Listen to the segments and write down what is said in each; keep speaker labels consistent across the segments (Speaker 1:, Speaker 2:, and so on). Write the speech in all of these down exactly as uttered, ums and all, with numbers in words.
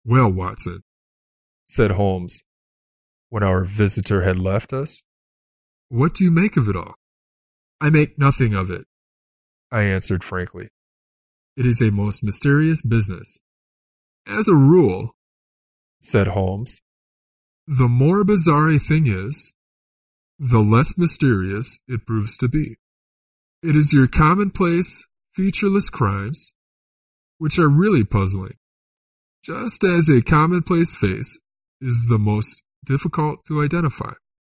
Speaker 1: "Well, Watson,"
Speaker 2: said Holmes, when our visitor had left us,
Speaker 1: "what do you make of it all?" "I make nothing of it,"
Speaker 2: I answered frankly.
Speaker 1: "It is a most mysterious business. As a rule,"
Speaker 2: said Holmes,
Speaker 1: "the more bizarre a thing is, the less mysterious it proves to be. It is your commonplace, featureless crimes which are really puzzling, just as a commonplace face is the most difficult to identify.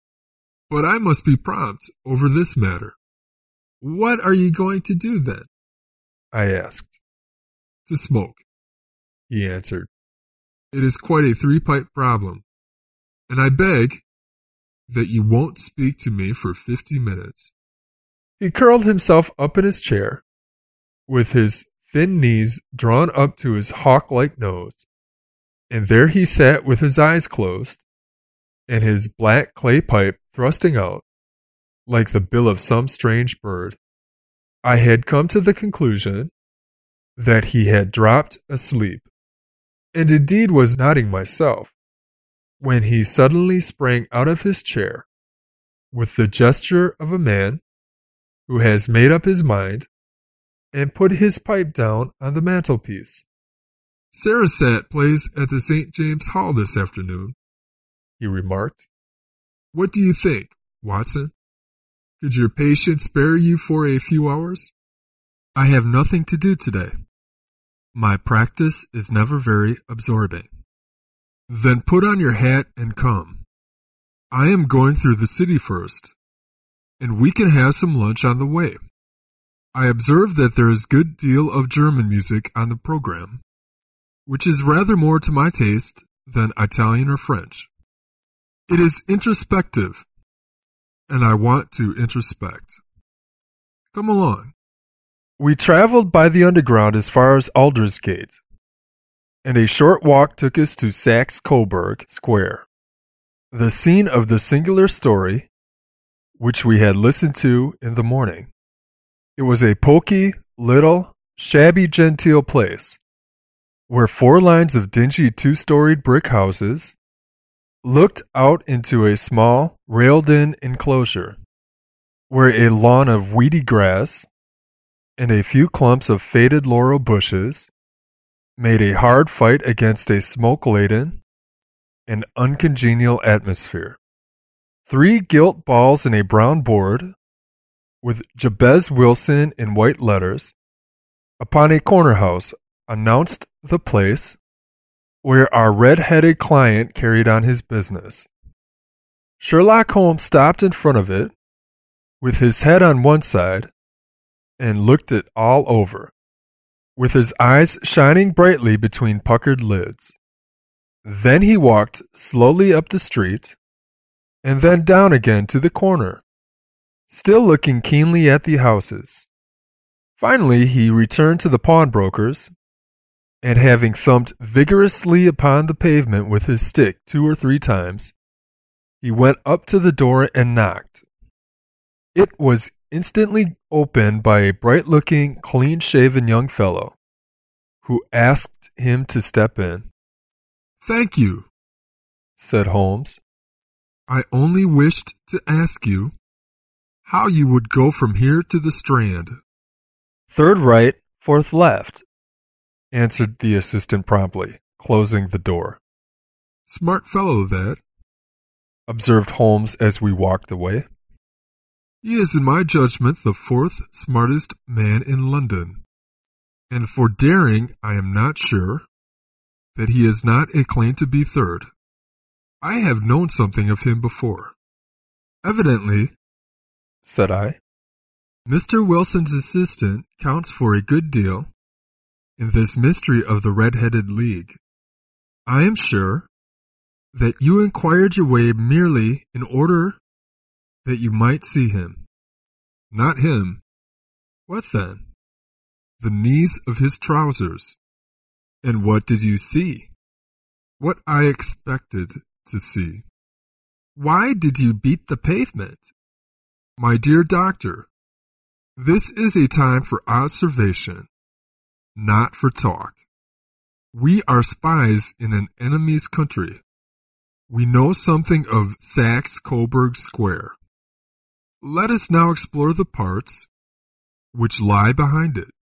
Speaker 1: But I must be prompt over this matter. What are you going to do then?"
Speaker 2: I asked.
Speaker 1: "To smoke,"
Speaker 2: he answered.
Speaker 1: "It is quite a three-pipe problem, and I beg that you won't speak to me for fifty minutes.
Speaker 2: He curled himself up in his chair, with his thin knees drawn up to his hawk-like nose, and there he sat with his eyes closed, and his black clay pipe thrusting out, like the bill of some strange bird. I had come to the conclusion that he had dropped asleep, and indeed was nodding myself, when he suddenly sprang out of his chair, with the gesture of a man who has made up his mind, and put his pipe down on the mantelpiece.
Speaker 1: "Sarasat plays at the Saint James Hall this afternoon,"
Speaker 2: he remarked.
Speaker 1: "What do you think, Watson? Could your patient spare you for a few hours?" "I have nothing to do today. My practice is never very absorbing." "Then put on your hat and come. I am going through the city first, and we can have some lunch on the way. I observe that there is a good deal of German music on the program, which is rather more to my taste than Italian or French. It is introspective, and I want to introspect. Come along."
Speaker 2: We traveled by the underground as far as Aldersgate, and a short walk took us to Saxe-Coburg Square, the scene of the singular story which we had listened to in the morning. It was a poky, little, shabby genteel place, where four lines of dingy two-storied brick houses looked out into a small, railed-in enclosure, where a lawn of weedy grass and a few clumps of faded laurel bushes made a hard fight against a smoke-laden and uncongenial atmosphere. Three gilt balls in a brown board, with Jabez Wilson in white letters, upon a corner house, announced the place where our red-headed client carried on his business. Sherlock Holmes stopped in front of it, with his head on one side, and looked it all over, with his eyes shining brightly between puckered lids. Then he walked slowly up the street, and then down again to the corner, still looking keenly at the houses. Finally he returned to the pawnbroker's, and having thumped vigorously upon the pavement with his stick two or three times, he went up to the door and knocked. It was instantly opened by a bright-looking, clean-shaven young fellow, who asked him to step in.
Speaker 1: "Thank you,"
Speaker 2: said Holmes.
Speaker 1: "I only wished to ask you how you would go from here to the Strand."
Speaker 2: "Third right, fourth left," answered the assistant promptly, closing the door.
Speaker 1: "Smart fellow, that,"
Speaker 2: observed Holmes as we walked away.
Speaker 1: "He is, in my judgment, the fourth smartest man in London, and for daring I am not sure that he has not a claim to be third. I have known something of him before. Evidently,"
Speaker 2: said I,
Speaker 1: "Mister Wilson's assistant counts for a good deal in this mystery of the Red-Headed League. I am sure that you inquired your way merely in order that you might see him. Not him. What then? The knees of his trousers. And what did you see? What I expected to see. Why did you beat the pavement? My dear doctor, this is a time for observation, not for talk. We are spies in an enemy's country. We know something of Saxe-Coburg Square. Let us now explore the parts which lie behind it.